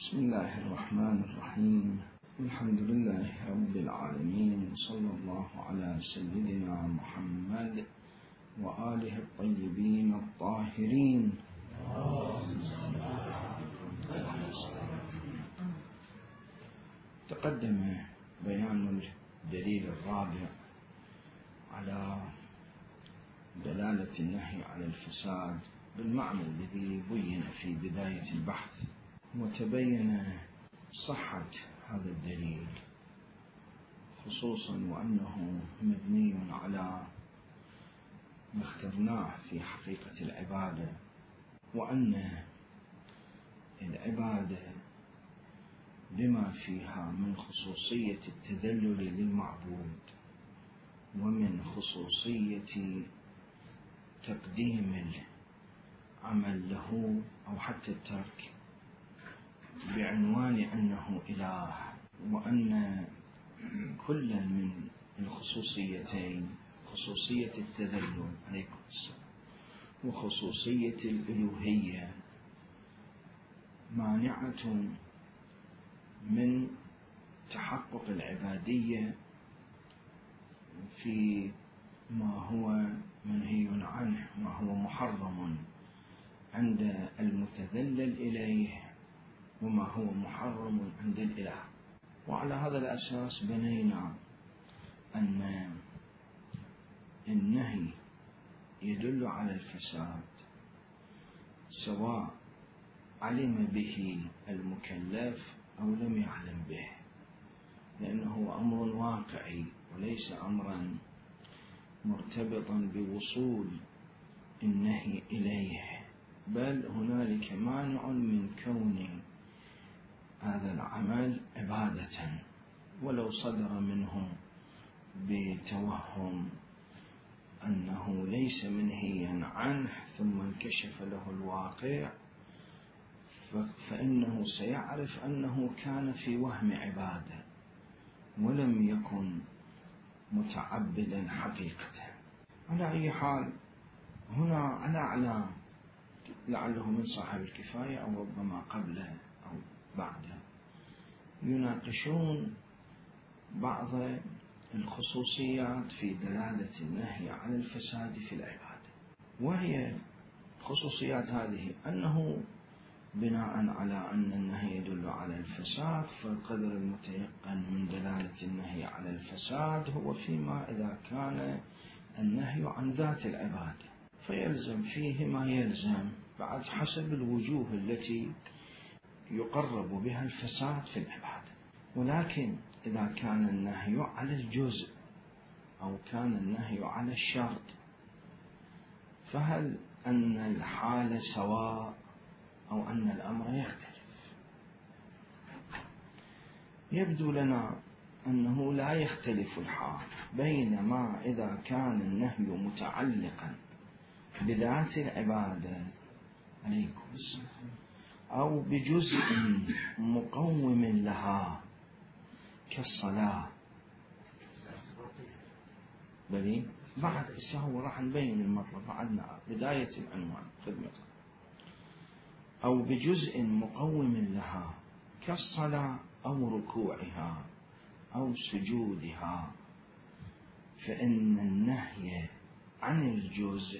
بسم الله الرحمن الرحيم. الحمد لله رب العالمين، صلى الله على سيدنا محمد وآله الطيبين الطاهرين. تقدم بيان الدليل الرابع على دلالة النهي على الفساد بالمعنى الذي بين في بداية البحث، وتبين صحة هذا الدليل، خصوصا وأنه مبني على ما اخترناه في حقيقة العبادة، وأن العبادة بما فيها من خصوصية التذلل للمعبود ومن خصوصية تقديم العمل له أو حتى الترك بعنوان أنه إله، وأن كل من الخصوصيتين، خصوصية التذلل عليكم السلام وخصوصية الألوهية، مانعة من تحقق العبادية في ما هو منهي عنه، ما هو محرم عند المتذلل إليه وما هو محرم عند الإله. وعلى هذا الأساس بنينا أن النهي يدل على الفساد سواء علم به المكلف أو لم يعلم به، لأنه أمر واقعي وليس أمرا مرتبطا بوصول النهي إليه، بل هنالك مانع من كون هذا العمل عبادة ولو صدر منه بتوهم أنه ليس منهيا عنه ثم انكشف له الواقع، فإنه سيعرف أنه كان في وهم عبادة ولم يكن متعبدا حقيقة. على أي حال، هنا على أعلام لعله من صاحب الكفاية أو ربما قبله أو بعده يناقشون بعض الخصوصيات في دلالة النهي عن الفساد في العبادة، وهي خصوصيات هذه أنه بناء على أن النهي يدل على الفساد، فالقدر المتيقن من دلالة النهي على الفساد هو فيما إذا كان النهي عن ذات العبادة، فيلزم فيه ما يلزم بعد حسب الوجوه التي يقرب بها الفساد في العبادة. ولكن إذا كان النهي على الجزء أو كان النهي على الشرط، فهل أن الحال سواء أو أن الأمر يختلف؟ يبدو لنا أنه لا يختلف الحال، بينما إذا كان النهي متعلقا بذات العبادة عليكم السلام أو بجزء مقوم لها كالصلاة، بل بعد السهو راح نبين المطلب بعدنا بداية العنوان خدمته، أو بجزء مقوم لها كالصلاة أو ركوعها أو سجودها، فإن النهي عن الجزء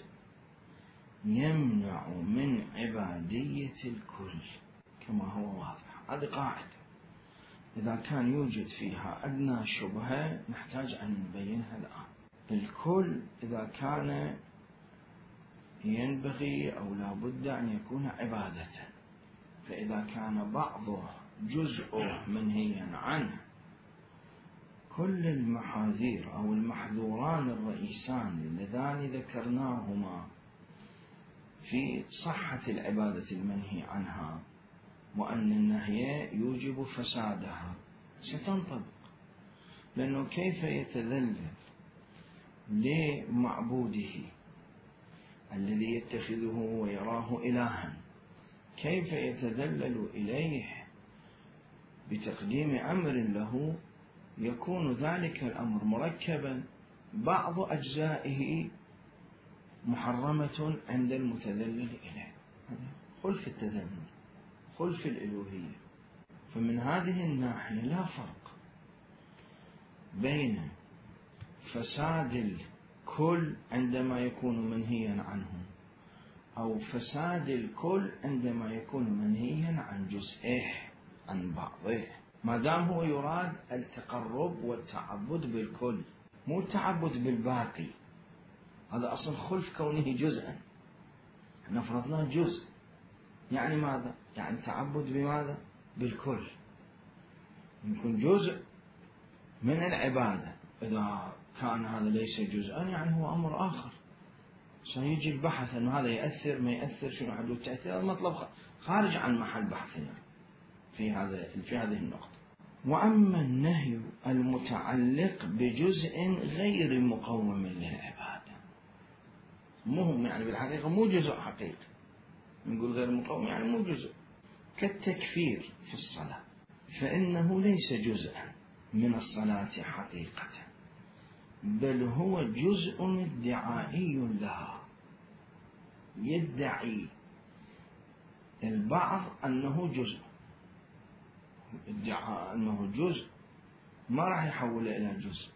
يمنع من عبادية الكل كما هو واضح. هذه قاعدة إذا كان يوجد فيها أدنى شبهة نحتاج أن نبينها الآن. الكل إذا كان ينبغي أو لا بد أن يكون عبادة، فإذا كان بعضه جزءه منهيا عنه، كل المحاذير أو المحذوران الرئيسان اللذان ذكرناهما في صحة العبادة المنهي عنها وأن النهي يوجب فسادها ستنطبق، لأنه كيف يتذلل لمعبوده الذي يتخذه ويراه إلها، كيف يتذلل إليه بتقديم أمر له يكون ذلك الأمر مركبا بعض أجزائه محرمة عند المتذلل إليه. خلف التذلل، خلف الألوهية، فمن هذه الناحية لا فرق بين فساد الكل عندما يكون منهيا عنه أو فساد الكل عندما يكون منهيا عن جزئه عن بعضه، ما دام هو يراد التقرب والتعبد بالكل مو التعبد بالباقي. هذا أصل خلف كونه جزءا، احنا فرضناه جزء، يعني ماذا؟ يعني تعبد بماذا؟ بالكل. يكون جزء من العبادة، إذا كان هذا ليس جزءا يعني هو أمر آخر، سيجي البحث أنه هذا يأثر ما يأثر، شنو حدود التأثير، هذا مطلب خارج عن محل بحثنا في هذه النقطة. وأما النهي المتعلق بجزء غير مقوم للعبادة، مهم يعني بالحقيقة مو جزء حقيقي، نقول غير مقوم يعني مو جزء، كالتكفير في الصلاة، فإنه ليس جزءا من الصلاة حقيقة، بل هو جزء ادعائي لها. يدعي البعض أنه جزء، ادعاء أنه جزء ما راح يحوله إلى جزء،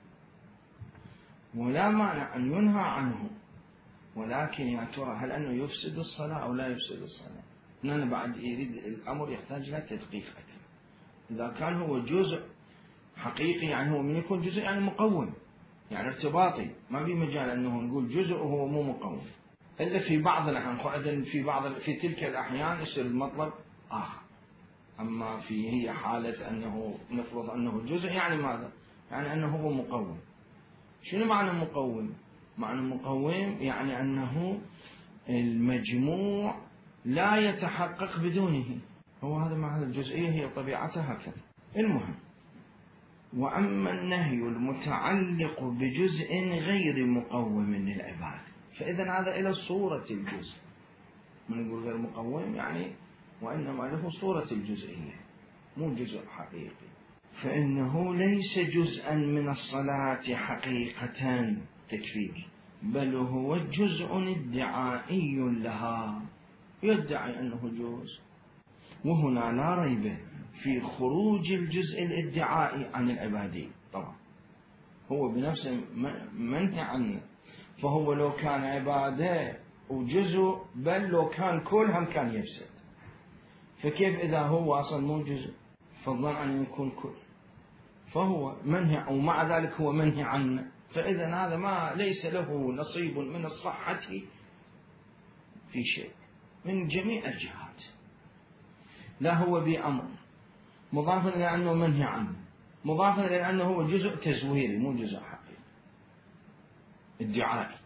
ولا مانع أن ينهى عنه، ولكن يا ترى هل أنه يفسد الصلاة أو لا يفسد الصلاة؟ هنا بعد يريد الأمر يحتاج إلى تدقيق أكثر. إذا كان هو جزء حقيقي يعني هو من يكون جزء يعني مقوم، يعني ارتباطي، ما في مجال أنه نقول جزء وهو مو مقوم، إلا في بعض الأحيان، في تلك الأحيان يصير المطلب آخر. أما هي حالة أنه نفرض أنه جزء يعني ماذا؟ يعني أنه هو مقوم. شنو معنى مقوم؟ معنى مقوم يعني أنه المجموع لا يتحقق بدونه، هو هذا معنى الجزئية، هي طبيعتها هكذا. المهم، وأما النهي المتعلق بجزء غير مقوم للعبادة، فإذا هذا إلى صورة الجزء، من نقول غير مقوم يعني وإنما له صورة الجزئية مو جزء حقيقي، فإنه ليس جزءا من الصلاة حقيقة تكفير، بل هو جزء ادعائي لها، يدعي أنه جزء. وهنا لا ريب في خروج الجزء الادعائي عن العبادية، طبعا هو بنفسه منهي عنه، فهو لو كان عبادة وجزء، بل لو كان كل هم كان يفسد، فكيف إذا هو أصلا مو جزء فضلا عن يكون كل، فهو منهي، ومع ذلك هو منهي عنه، فإذا هذا ما ليس له نصيب من الصحة في شيء من جميع الجهات، لا هو بأمر مضافا إلى أنه منهي عنه، مضافا إلى أنه هو جزء تزويري مو جزء حقيقي ادعائي.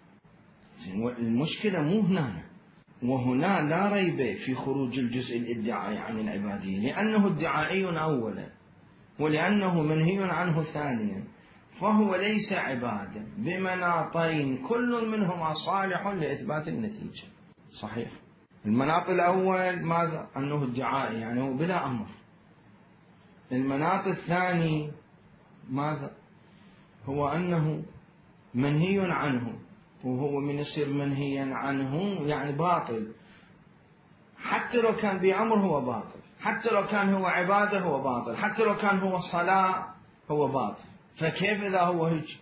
المشكلة مو هنا، وهنا لا ريب في خروج الجزء الادعائي عن العبادية، لأنه ادعائي أولا، ولأنه منهي عنه ثانيا، فهو ليس عبادة بمناطين كل منهما صالح لإثبات النتيجة. صحيح، المناط الأول ماذا؟ أنه ادعائي يعني هو بلا أمر. المناط الثاني ماذا؟ هو أنه منهي عنه، وهو من يصير منهيا عنه يعني باطل، حتى لو كان بأمر هو باطل، حتى لو كان هو عبادة هو باطل، حتى لو كان هو صلاة هو باطل، فكيف إذا هو هيك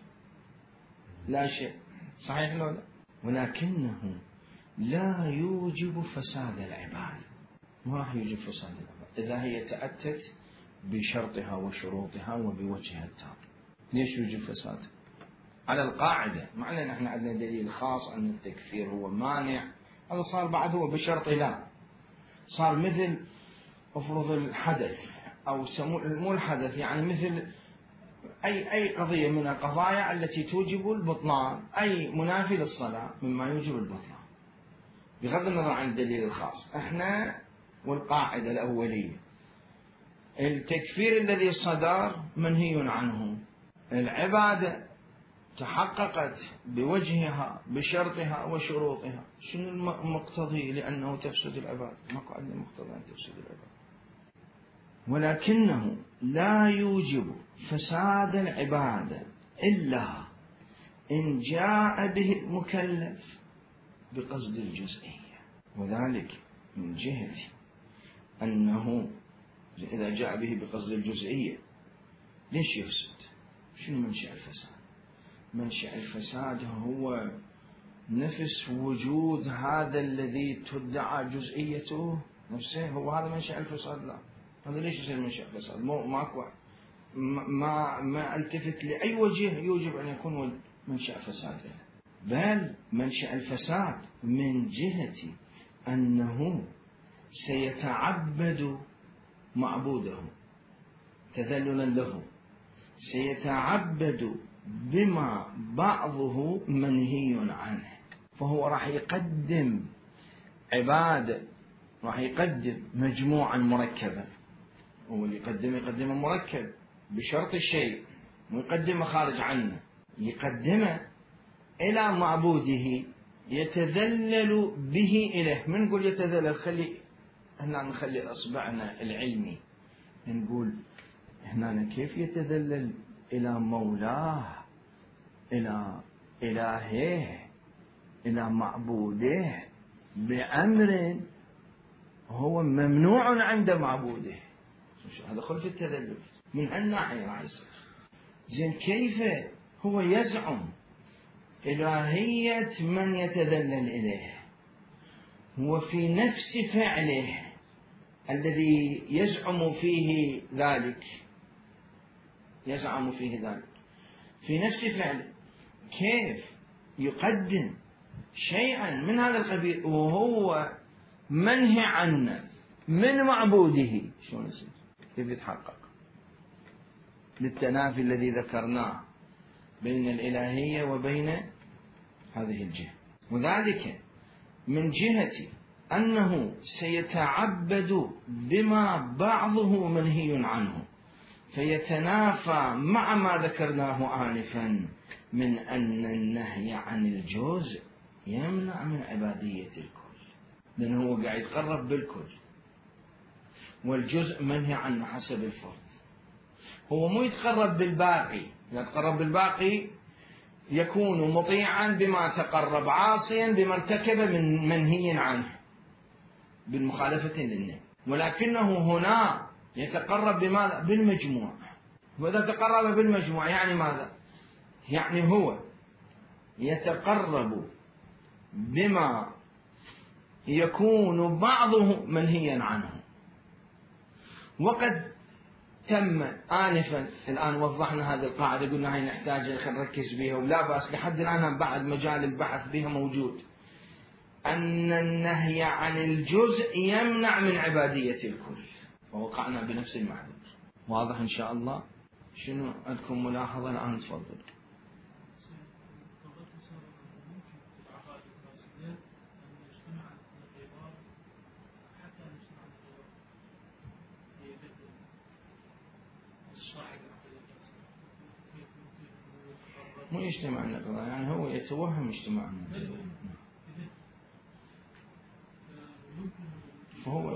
لا شيء؟ صحيح لو لا؟ ولكنه لا يوجب فساد العبادة، ما راح يوجب فساد العبادة إذا هي تأتت بشرطها وشروطها وبوجهها التام. ليش يوجب فساد؟ على القاعدة، معنى نحن عندنا دليل خاص أن التكفير هو مانع، هذا صار بعد هو بشرط لا، صار مثل افرض الحدث أو مو الحدث، يعني مثل أي قضية من القضايا التي توجب البطلان، أي منافي للصلاة مما يوجب البطلان، بغض النظر عن الدليل الخاص. احنا والقاعدة الأولية التكفير الذي صدر منهي عنه، العبادة تحققت بوجهها بشرطها وشروطها، شنو المقتضي لأنه تفسد العبادة؟ ماكو عندنا مقتضي أن تفسد العبادة، ولكنه لا يوجب فساد العبادة إلا إن جاء به المكلف بقصد الجزئية، وذلك من جهة أنه إذا جاء به بقصد الجزئية ليش يفسد؟ شنو منشأ الفساد؟ منشأ الفساد هو نفس وجود هذا الذي تدعى جزئيته نفسه، هو هذا منشأ الفساد؟ لا، هذا ليش يصير منشأ الفساد؟ ماكو ما التفت لأي وجه يوجب أن يكون منشأ فساد، بل منشأ الفساد من جهة أنه سيتعبد معبوده تذللا له، سيتعبد بما بعضه منهي عنه، فهو راح يقدم عبادة، راح يقدم مجموعا مركبا، هو اللي يقدمه مركب بشرط الشيء، ويقدمه خارج عنه، يقدمه إلى معبوده يتذلل به إليه. من نقول يتذلل؟ هنا نخلي أصبعنا العلمي، نقول هنا كيف يتذلل إلى مولاه، إلى إلهه، إلى معبوده بأمر هو ممنوع عند معبوده. هذا خلف التذلل من الناحية راح يصير. زين كيف هو يزعم إلهية من يتذلل إليه، وفي نفس فعله الذي يزعم فيه ذلك، في نفس فعله كيف يقدم شيئا من هذا القبيل وهو منهي عنه من معبوده؟ شلون يصير؟ كيف يتحقق للتنافي الذي ذكرناه بين الإلهية وبين هذه الجهة؟ وذلك من جهة أنه سيتعبد بما بعضه منهي عنه، فيتنافى مع ما ذكرناه آنفا من أن النهي عن الجزء يمنع من عبادية الكل، لأنه هو قاعد يتقرب بالكل، والجزء منهي عنه حسب الفرض. هو مو يتقرب بالباقي، يتقرب بالباقي يكون مطيعا بما تقرب، عاصيا بما ارتكب من منهي عنه بالمخالفة للنهي، ولكنه هنا يتقرب بماذا؟ بالمجموع. وإذا تقرب بالمجموع يعني ماذا؟ يعني هو يتقرب بما يكون بعضه منهيا عنه. وقد تم آنفا، الآن وضحنا هذه القاعدة، قلنا هاي نحتاج نركز بها ولا بأس، لحد الآن بعد مجال البحث بها موجود، أن النهي عن الجزء يمنع من عبادية الكل، ووقعنا بنفس المعنى. واضح إن شاء الله؟ شنو عندكم ملاحظة الآن؟ تفضل. مو يجتمع النقيضان، يعني هو يتوهم اجتماع النقيضان، فهو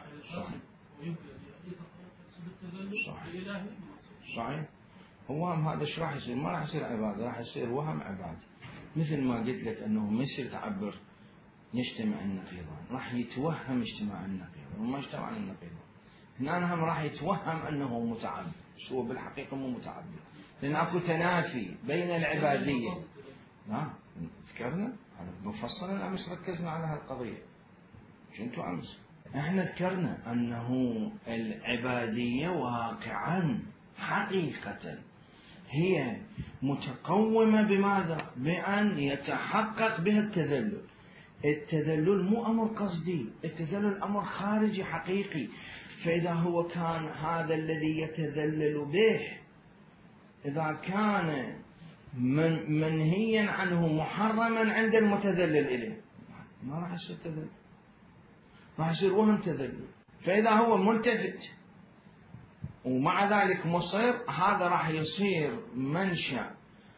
صحيح. هو هذا ايش راح يصير؟ ما راح يصير عبادة، راح يصير وهم عبادة. مثل ما قلت لك أنه ما يصير تعبر يجتمع النقيضان، راح يتوهم اجتماع النقيضان وما اجتمع النقيضان. هنا هم راح يتوهم أنه متعبد، هو بالحقيقة مو متعبد، لأن أكو تنافي بين العبادية. لا ذكرنا مفصلا أمس، ركزنا على هالقضية. شنتو أمس احنا ذكرنا أنه العبادية واقعا حقيقة هي متقومة بماذا؟ بأن يتحقق بها التذلل. التذلل مو أمر قصدي، التذلل أمر خارجي حقيقي. فإذا هو كان هذا الذي يتذلل به إذا كان منهيا عنه محرما عند المتذلل إليه، ما راح يصير تذلل، راح يصير وهم تذلل. فإذا هو ملتفت ومع ذلك مصير، هذا راح يصير منشأ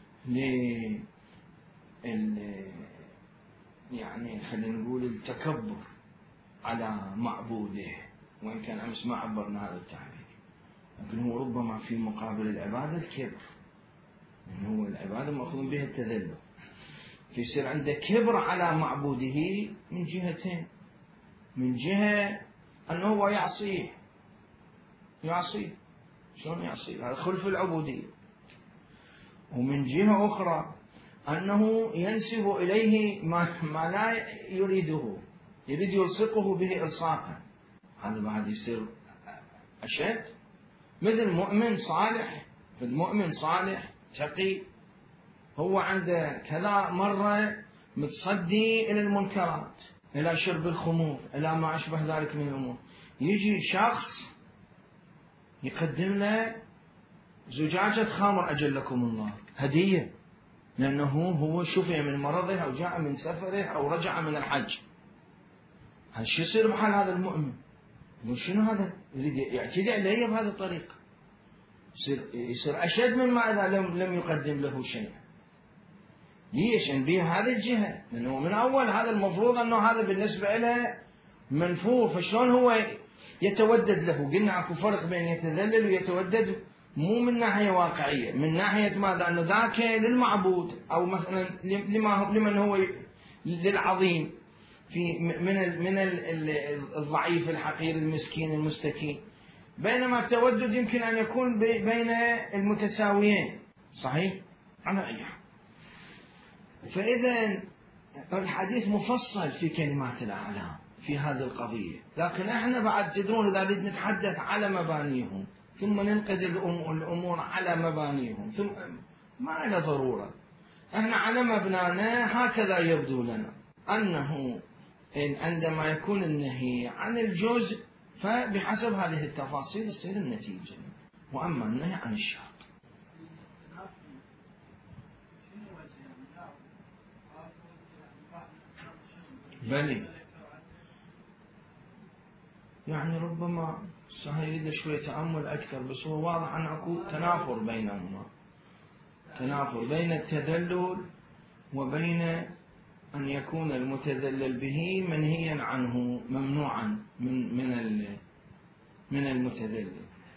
يعني خلينا نقول التكبر على معبوده، وإن كان أمس ما عبرنا هذا التعبير، لكن هو ربما في مقابل العبادة الكبر، يعني هو العبادة مأخوذ بها التذلل، فيصير عنده كبر على معبوده من جهتين. من جهة أنه هو يعصيه يعصيه. شلون يعصيه؟ هذا خلف العبودية. ومن جهة أخرى أنه ينسب إليه ما لا يريده، يريد يلصقه به إلصاقا، هذا بعد يصير أشد. مثل مؤمن صالح، مثل مؤمن صالح تقي، هو عنده كذا مرة متصدي إلى المنكرات، إلى شرب الخمور، إلى ما أشبه ذلك من الأمور، يجي شخص يقدم له زجاجة خمر أجلكم الله هدية، لأنه هو شفي من مرضه أو جاء من سفره أو رجع من الحج. هالشي يصير بحال هذا المؤمن؟ شنو هذا؟ يريد يعتدي علي بهذه الطريقة، يصير أشد مما إذا لم يقدم له شيء. ليش؟ بهذه الجهة، لأنه من أول هذا المفروض أنه هذا بالنسبة له منفور، فشلون هو يتودد له؟ قلنا أكو فرق بين يتذلل ويتودد، مو من ناحية واقعية، من ناحية ماذا؟ أنه ذاك للمعبود، أو مثلا لمن هو للعظيم، في من الضعيف الحقير المسكين المستكين، بينما التودد يمكن أن يكون بين المتساويين. صحيح؟ على أي حال، فإذا الحديث مفصل في كلمات الأعلام في هذه القضية، لكن احنا بعد تدرون إذا نريد نتحدث على مبانيهم ثم ننقد الأمور على مبانيهم، ثم ما له ضرورة. احنا على مبنانا هكذا يبدو لنا أنه عندما يكون النهي عن الجزء فبحسب هذه التفاصيل تصير النتيجة، وأما النهي عن الشرط بلي يعني ربما يريد شوية تأمل أكثر، بس هو واضح أن أكو تنافر بينهما، تنافر بين التذلل وبين أن يكون المتذلل به منهيا عنه ممنوعا من المتذلل.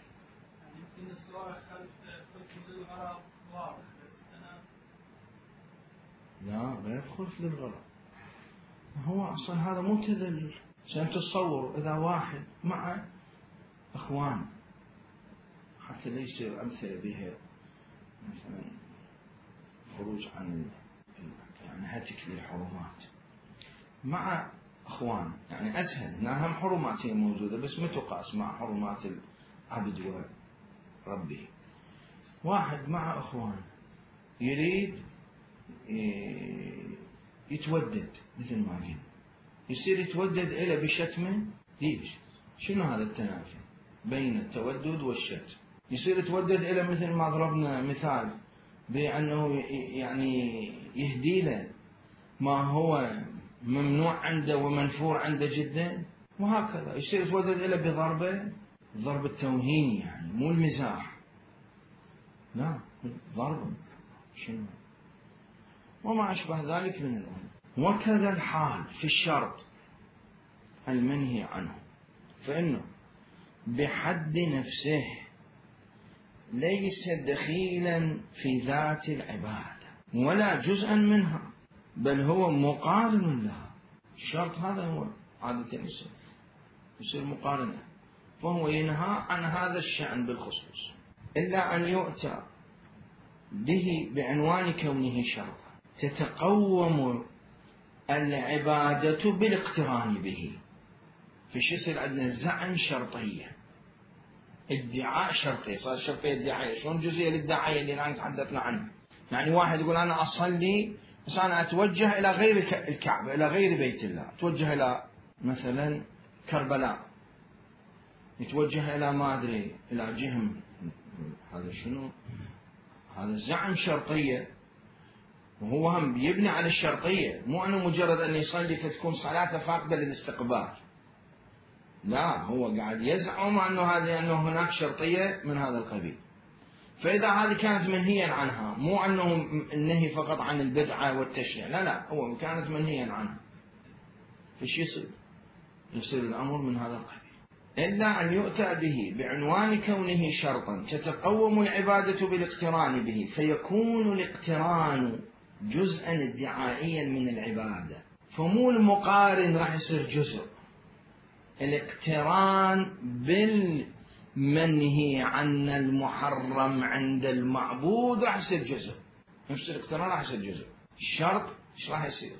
لا غير خلف للغرض، هو أصلا هذا مو تذلل. عشان تصور إذا واحد مع أخوان، حتى لا يصير أمثلة بها مثلا خروج عن يعني هتك للحرمات، مع أخوان يعني أسهل، إنها هم حرمات هي موجودة بس ما تقاس مع حرمات العبد وربه. واحد مع أخوان يريد يتودد مثل ما قلنا، يصير يتودد إلى بشتمه. ليش؟ شنو هذا التنافي بين التودد والشتم؟ يصير يتودد إلى مثل ما ضربنا مثال بأنه يعني يهدي له ما هو ممنوع عنده ومنفور عنده جدا، وهكذا يصير يتودد إلى بضربه، ضرب التوهين يعني مو المزاح، لا ضرب شنو وما أشبه ذلك من الأمور. وكذا الحال في الشرط المنهي عنه، فإنه بحد نفسه ليس دخيلا في ذات العبادة ولا جزءا منها، بل هو مقارن لها. الشرط هذا هو عادة يصير مقارنة، فهو ينهى عن هذا الشأن بالخصوص، إلا أن يؤتى به بعنوان كونه شرطا تتقوم العبادة بالاقتران به. فش يصير عندنا زعم شرطية، ادعاء شرطية، صار شرطية ادعاء. شلون جزئية الادعاء اللي الآن تحدثنا عنها؟ يعني واحد يقول أنا أصلي بس أنا أتوجه إلى غير الكعبة، إلى غير بيت الله، أتوجه إلى مثلا كربلاء، يتوجه إلى ما أدري إلى جهم. هذا شنو؟ هذا زعم شرطية، وهو هم يبني على الشرطية، مو أنه مجرد أن يصلي فتكون صلاته فاقدة للاستقبال، لا هو قاعد يزعم أنه هناك شرطية من هذا القبيل. فإذا هذه كانت منهيا عنها، مو أنه النهي فقط عن البدعة والتشريع، لا هو كانت منهيا عنها، فش يصير الأمر من هذا القبيل. إلا أن يؤتى به بعنوان كونه شرطا تتقوم العبادة بالاقتران به، فيكون الاقتران جزءا ادعائيا من العبادة، فمو المقارن راح يصير جزء. الاقتران منهي عن المحرم عند المعبود راح يصير جزء، نفس الاقتران راح يصير جزء. الشرط ايش راح يصير؟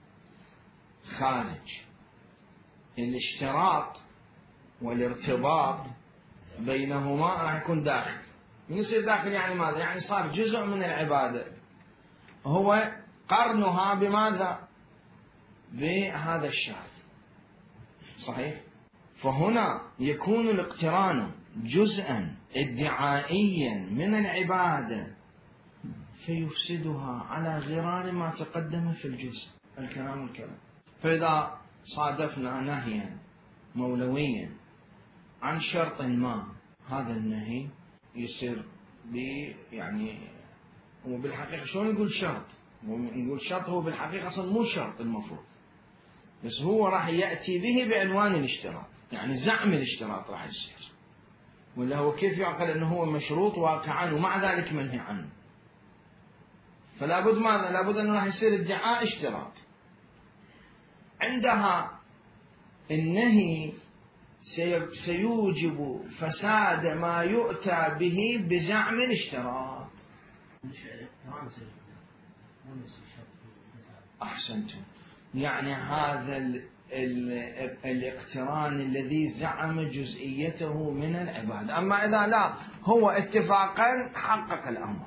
خارج. الاشتراط والارتباط بينهما راح يكون داخل. من يصير داخل يعني ماذا؟ يعني صار جزء من العبادة، هو قرنها بماذا؟ بهذا الشرط. صحيح؟ فهنا يكون الاقتران جزءا ادعائيا من العبادة فيفسدها على غرار ما تقدم في الجزء. الكلام. فإذا صادفنا نهيا مولويا عن شرط ما، هذا النهي يصير يعني هو بالحقيقة شلون نقول شرط؟ نقول شرط هو بالحقيقة أصلا مو شرط المفروض، بس هو راح يأتي به بعنوان الاشتراط، يعني زعم الاشتراط راح يصير، ولا هو كيف يعقل أنه هو مشروط واقعا ومع ذلك منهي عنه؟ فلا بد ماذا؟ لا بد أنه راح يصير ادعاء اشتراط. عندها النهي سيوجب فساد ما يؤتى به بزعم الاشتراط. أحسنتم. يعني هذا الاقتران الذي زعم جزئيته من العبادة. أما إذا لا، هو اتفاقا حقق الأمر،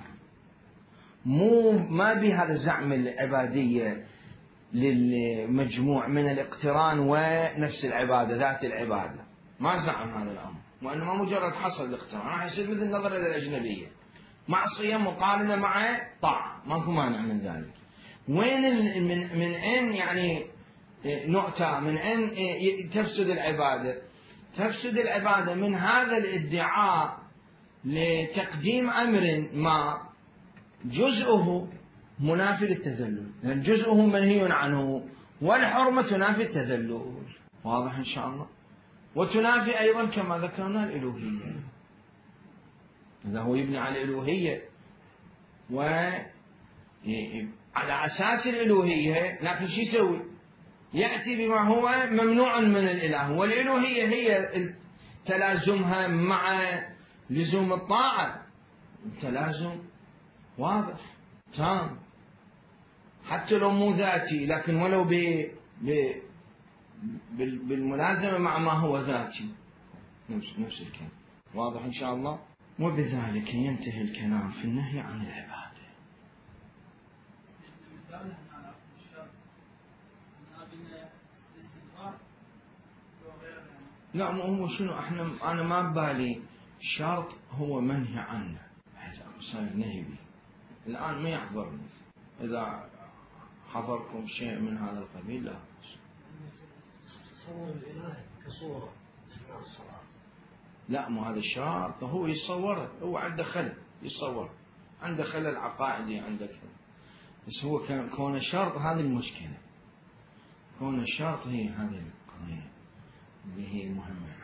ما بهذا الزعم العبادية للمجموع من الاقتران ونفس العبادة ذات العبادة، ما زعم هذا الأمر، وإنما مجرد حصل الاقتران راح يصير مثل النظر إلى الأجنبية، معصية مقارنة مع طاعة، ماكو مانع من ذلك. وين من أين يعني نؤتى؟ من أين تفسد العبادة؟ تفسد العبادة من هذا الادعاء لتقديم أمر ما جزءه منافي للتذلل، لأن جزءه منهي عنه، والحرمة تنافي التذلل. واضح إن شاء الله؟ وتنافي أيضا كما ذكرنا الألوهية. إذا هو يبني على الألوهية وعلى أساس الألوهية، لكن شو يسوي؟ يأتي بما هو ممنوع من الإله، والألوهية هي تلازمها مع لزوم الطاعة، تلازم واضح تام، حتى لو مو ذاتي لكن ولو بالملازمة مع ما هو ذاتي، نفس الكلام. واضح إن شاء الله؟ وبذلك ينتهي الكلام في النهي عن العبادة. لا، هو شنو أنا ما ببالي شرط هو منهي عنه صار نهي به الآن ما يحضرني. إذا حضركم شيء من هذا القبيل لا. تصور الإله كصورة أثناء الصلاة. لا، مو هذا الشرط، هو يتصوره، هو عنده خلل يتصور، عنده خلل عقائدي عندك، بس هو كون الشرط هذه المشكلة، كون الشرط هي هذه القضية اللي هي مهمة.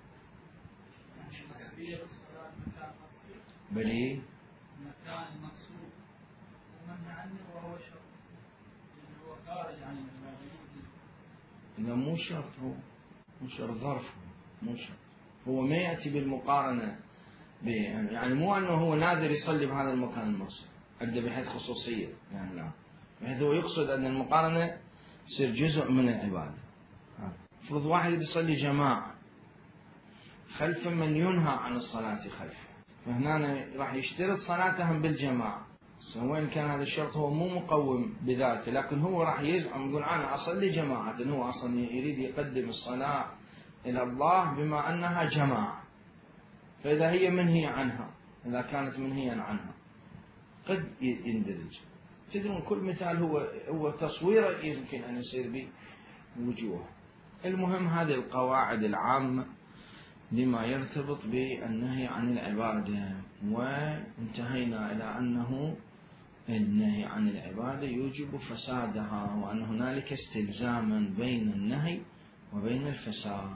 بلي مكان المقصود ومنهي عنه وهو شرط، يعني هو خارج عن العبادة. إذا مو شرط، هو مو شرط، ظرف، مو شرط، هو ما يأتي بالمقارنة يعني مو أنه هو نادر يصلي بهذا المكان المقصود، عنده بحيث خصوصية يعني، لا، بحيث هو يقصد أن المقارنة تصير جزء من العبادة. فرض واحد يصلي جماعة خلف من ينهى عن الصلاة خلفه، فهنا راح يشترط صلاتهم بالجماعة، وإن كان هذا الشرط هو مو مقوم بذاته، لكن هو راح يزعم يقول أنا أصلي جماعة، هو أصلا يريد يقدم الصلاة إلى الله بما أنها جماعة، فإذا هي منهي عنها، إذا كانت منهيا عنها قد يندرج. تدرون كل مثال هو تصوير يمكن أن يصير بوجوه. المهم هذه القواعد العامة لما يرتبط بالنهي عن العبادة، وانتهينا إلى أنه النهي عن العبادة يوجب فسادها، وأن هنالك استلزاما بين النهي وبين الفساد.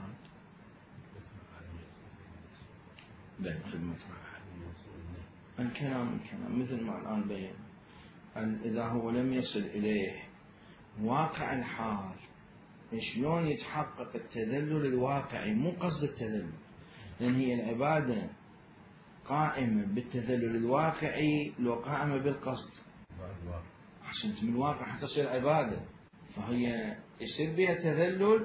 الكلام مثل ما الآن بين، إذا هو لم يصل إليه واقع الحال، شلون يتحقق التذلل الواقعي؟ مو قصد التذلل، لأن هي العبادة قائمة بالتذلل الواقعي لو قائمة بالقصد، عشان من الواقع حتى تصير عبادة، فهي يصير بها تذلل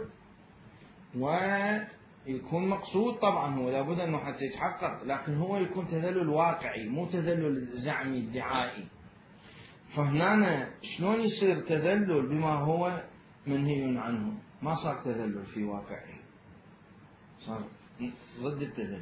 ويكون مقصود طبعا، هو لابد أنه حتى يتحقق، لكن هو يكون تذلل واقعي مو تذلل زعمي ادعائي. فهنا شلون يصير تذلل بما هو منهي عنه؟ ما صار تذلل في واقعه، صار ضد التذلل.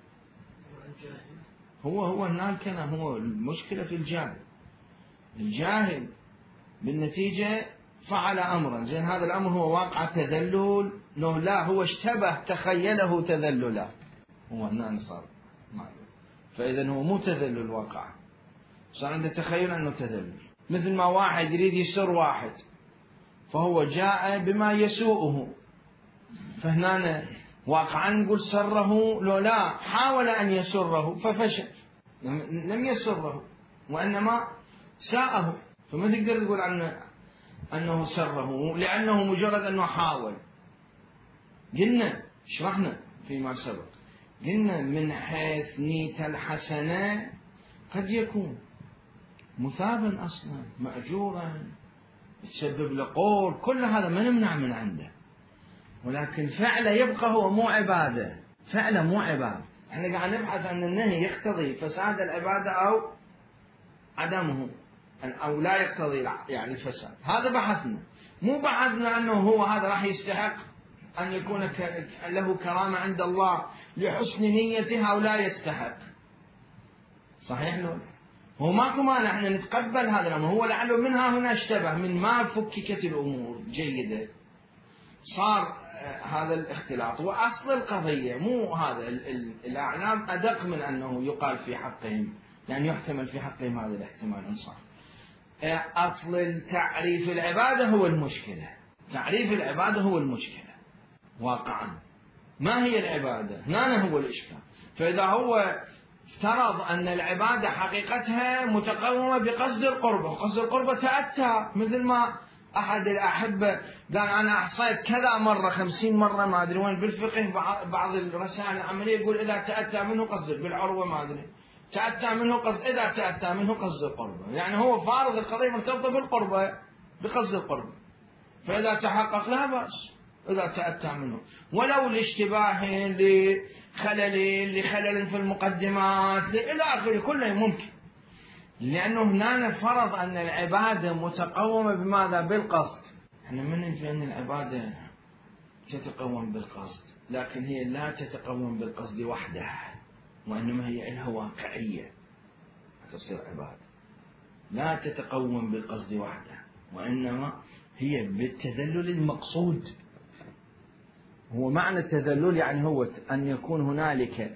هو هناك هو المشكلة في الجاهل. الجاهل بالنتيجة فعل أمرا، زين هذا الأمر هو واقع تذلل؟ لا، هو اشتبه تخيله تذللا، هو هنا صار معلوم. فإذا هو مو تذلل واقع، صار عنده تخيل أنه تذلل. مثل ما واحد يريد يسر واحد فهو جاء بما يسوءه، فهنا واقعا نقول سره لو لا، حاول أن يسره ففشل، لم يسره وإنما ساءه، فما تقدر تقول عنه أنه سره لأنه مجرد أنه حاول. قلنا شرحنا فيما سبق، قلنا من حيث نية الحسنة قد يكون مثابا أصلا مأجورا يتسبب لقول، كل هذا ما نمنع من عنده، ولكن فعله يبقى هو مو عبادة، فعله مو عبادة. احنا قاعد نبحث عن النهي يقتضي فساد العبادة أو عدمه، أو لا يقتضي يعني الفساد، هذا بحثنا. مو بحثنا أنه هو هذا راح يستحق أن يكون له كرامة عند الله لحسن نيته أو لا يستحق. صحيح لو هو ماكو مانع احنا نتقبل هذا الأمر، هو لعله منها هنا اشتبه، من ما فككت الأمور جيدة صار هذا الاختلاط. وأصل القضية مو هذا، الأعلام أدق من أنه يقال في حقهم، لأن يحتمل في حقهم هذا الاحتمال إنصاف. أصل تعريف العبادة هو المشكلة، تعريف العبادة هو المشكلة واقعا. ما هي العبادة؟ هنا هو الإشكال. فإذا هو افترض أن العبادة حقيقتها متقومة بقصد القربة، وقصد القربة تأتى، مثل ما أحد الأحبة قال أنا أحصيت كذا مرة 50 مرة ما أدري وين بالفقه، بعض الرسائل العملية يقول إذا تأتى منه قصد بالعروة ما أدري تأتى منه قصد، إذا تأتى منه قصد القربة، يعني هو فارض القضية مرتبطة بالقربة بقصد القربة، فإذا تحقق لا بأس إذا تأتى منه، ولو لاشتباه لخلل في المقدمات إلى آخره كله ممكن، لأنه هنا فرض أن العبادة متقومة بماذا؟ بالقصد. احنا ما ننفي أن العبادة تتقوم بالقصد، لكن هي لا تتقوم بالقصد وحدها، وإنما هي لها واقعية تصير عبادة، لا تتقوم بالقصد وحدها، وإنما هي بالتذلل المقصود. هو معنى التذلل يعني هو أن يكون هنالك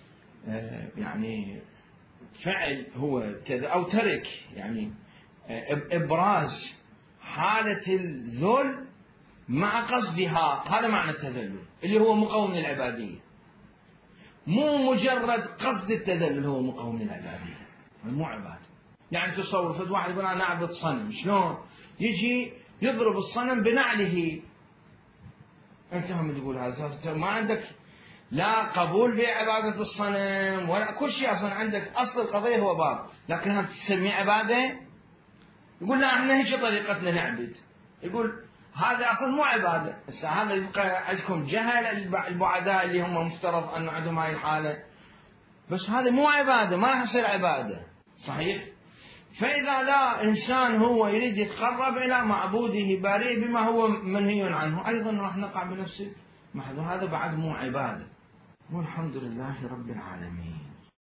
يعني فعل هو أو ترك، يعني إبراز حالة الذل مع قصدها، هذا معنى التذلل اللي هو مقوم للعبادية، مو مجرد قصد التذلل هو مقوم للعبادية، مو عبادة. يعني تصور فد واحد يقول أنا أعبد صنم، شلون؟ يجي يضرب الصنم بنعله، أنت هم تقول هذا ما عندك لا قبول بعبادة الصنم ولا كل شيء، أصلا عندك أصل القضية هو باب، لكن هم تسميه عبادة؟ يقول لا احنا هيك طريقتنا نعبد، يقول هذا أصلا مو عبادة. هذا يبقى عندكم جهل البعداء اللي هم مفترض أن عندهم هاي الحالة، بس هذا مو عبادة، ما راح يصير عبادة. صحيح؟ فإذا لا إنسان هو يريد يتقرب إلى معبوده بريء بما هو منهي عنه، أيضا راح نقع بنفس المحذور، هذا بعد مو عبادة. والحمد لله رب العالمين.